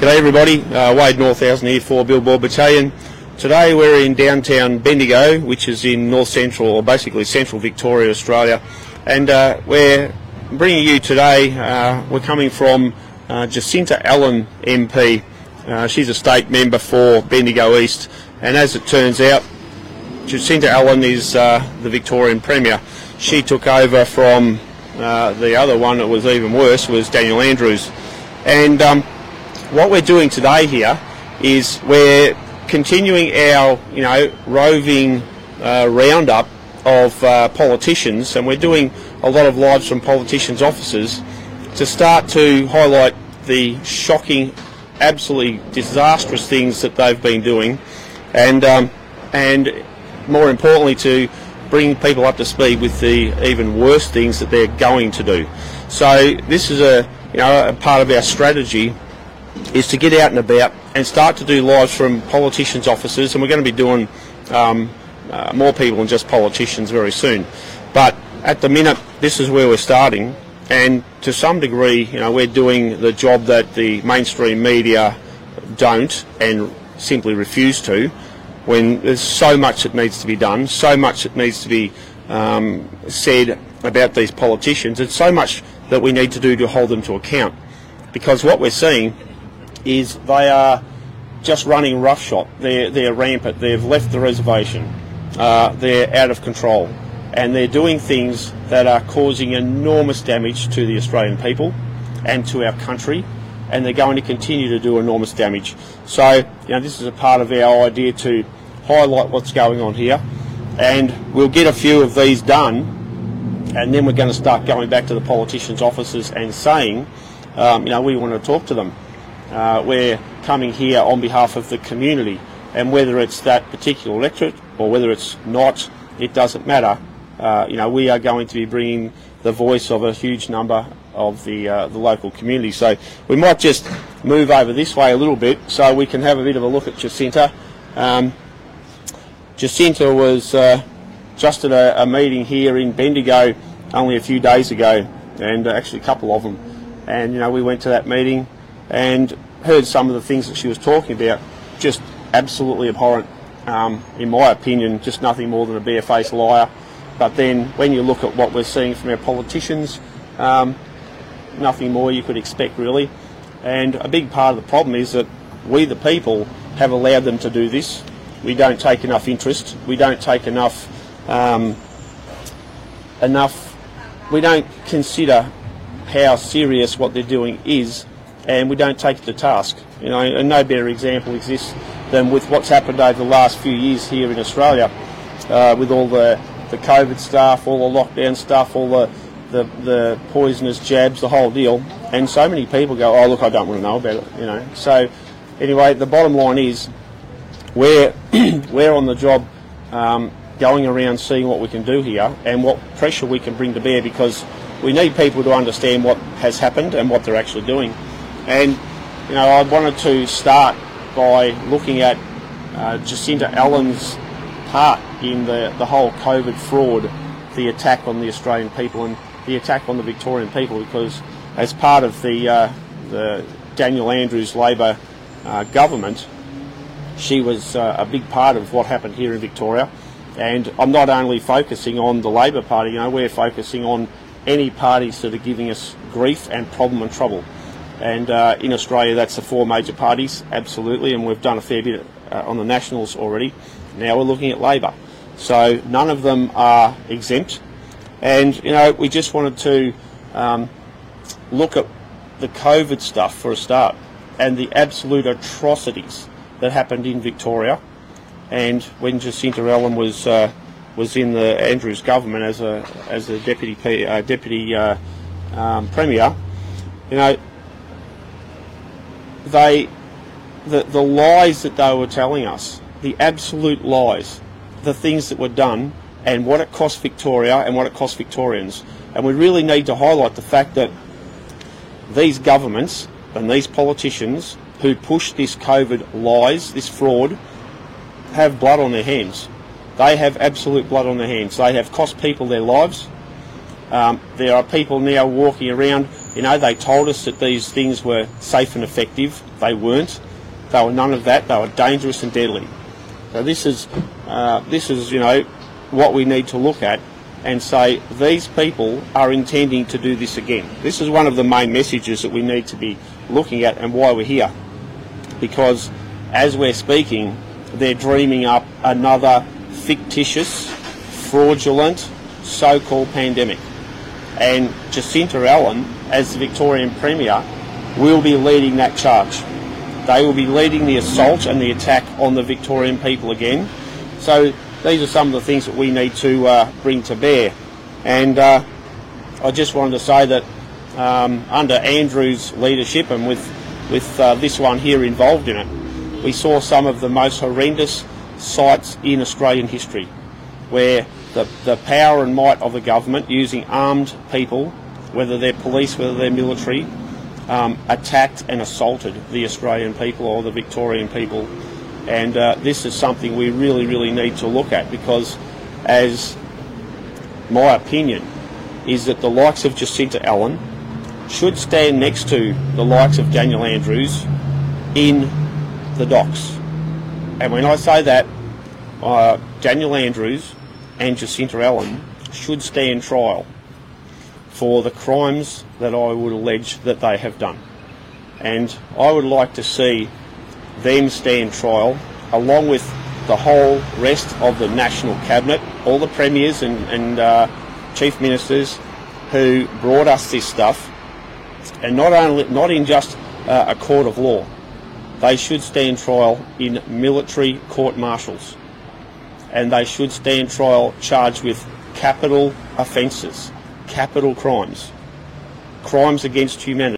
G'day everybody, Wade Northhausen here for Billboard Battalion. Today we're in downtown Bendigo, which is in north central, or basically central Victoria, Australia, and we're bringing you today, we're coming from Jacinta Allan MP. She's a state member for Bendigo East, and as it turns out, Jacinta Allan is the Victorian Premier. She took over from the other one that was even worse, was Daniel Andrews. And what we're doing today here is we're continuing our, roving roundup of politicians, and we're doing a lot of lives from politicians' offices to start to highlight the shocking, absolutely disastrous things that they've been doing, and more importantly to bring people up to speed with the even worse things that they're going to do. So this is a part of our strategy, is to get out and about and start to do lives from politicians' offices, and we're going to be doing more people than just politicians very soon. But at the minute, this is where we're starting, and to some degree, we're doing the job that the mainstream media don't and simply refuse to, when there's so much that needs to be done, so much that needs to be said about these politicians, and so much that we need to do to hold them to account. Because what we're seeing is they are just running roughshod. They're rampant. They've left the reservation. They're out of control, and they're doing things that are causing enormous damage to the Australian people and to our country, and they're going to continue to do enormous damage. So, this is a part of our idea to highlight what's going on here, and we'll get a few of these done, and then we're going to start going back to the politicians' offices and saying, we want to talk to them. We're coming here on behalf of the community, and whether it's that particular electorate or whether it's not, it doesn't matter. We are going to be bringing the voice of a huge number of the local community. So we might just move over this way a little bit so we can have a bit of a look at Jacinta. Jacinta was just at a meeting here in Bendigo only a few days ago, and actually a couple of them. And we went to that meeting and heard some of the things that she was talking about, just absolutely abhorrent. In my opinion, just nothing more than a barefaced liar. But then when you look at what we're seeing from our politicians, nothing more you could expect really. And a big part of the problem is that we the people have allowed them to do this. We don't take enough interest. We don't take enough, we don't consider how serious what they're doing is, and we don't take it to task. And no better example exists than with what's happened over the last few years here in Australia, with all the COVID stuff, all the lockdown stuff, all the poisonous jabs, the whole deal. And so many people go, oh look, I don't want to know about it, So anyway, the bottom line is we're on the job, going around seeing what we can do here and what pressure we can bring to bear, because we need people to understand what has happened and what they're actually doing. And I wanted to start by looking at Jacinta Allan's part in the whole COVID fraud, the attack on the Australian people and the attack on the Victorian people, because as part of the Daniel Andrews Labor government, she was a big part of what happened here in Victoria. And I'm not only focusing on the Labor Party, we're focusing on any parties that are giving us grief and problem and trouble. And in Australia, that's the four major parties, absolutely, and we've done a fair bit on the Nationals already. Now we're looking at Labor. So none of them are exempt. And, we just wanted to look at the COVID stuff for a start, and the absolute atrocities that happened in Victoria. And when Jacinta Allan was in the Andrews government as a deputy premier, the lies that they were telling us, the absolute lies, the things that were done, and what it cost Victoria and what it cost Victorians. And we really need to highlight the fact that these governments and these politicians who push this COVID lies, this fraud, have blood on their hands. They have absolute blood on their hands. They have cost people their lives. There are people now walking around, You know, they told us that these things were safe and effective. They weren't. They were none of that. They were dangerous and deadly. So this is you know, what we need to look at and say these people are intending to do this again. This is one of the main messages that we need to be looking at and why we're here. Because as we're speaking, they're dreaming up another fictitious, fraudulent, so-called pandemic. And Jacinta Allan, as the Victorian Premier, will be leading that charge. They will be leading the assault and the attack on the Victorian people again. So these are some of the things that we need to bring to bear. And I just wanted to say that under Andrew's leadership and with this one here involved in it, we saw some of the most horrendous sights in Australian history, where the power and might of the government using armed people, whether they're police, whether they're military, attacked and assaulted the Australian people or the Victorian people. And this is something we really, really need to look at, because, as my opinion, is that the likes of Jacinta Allan should stand next to the likes of Daniel Andrews in the docks. And when I say that, Daniel Andrews and Jacinta Allan should stand trial for the crimes that I would allege that they have done. And I would like to see them stand trial along with the whole rest of the National Cabinet, all the premiers and chief ministers who brought us this stuff, and not in just a court of law. They should stand trial in military court-martials, and they should stand trial charged with capital offences, capital crimes, crimes against humanity.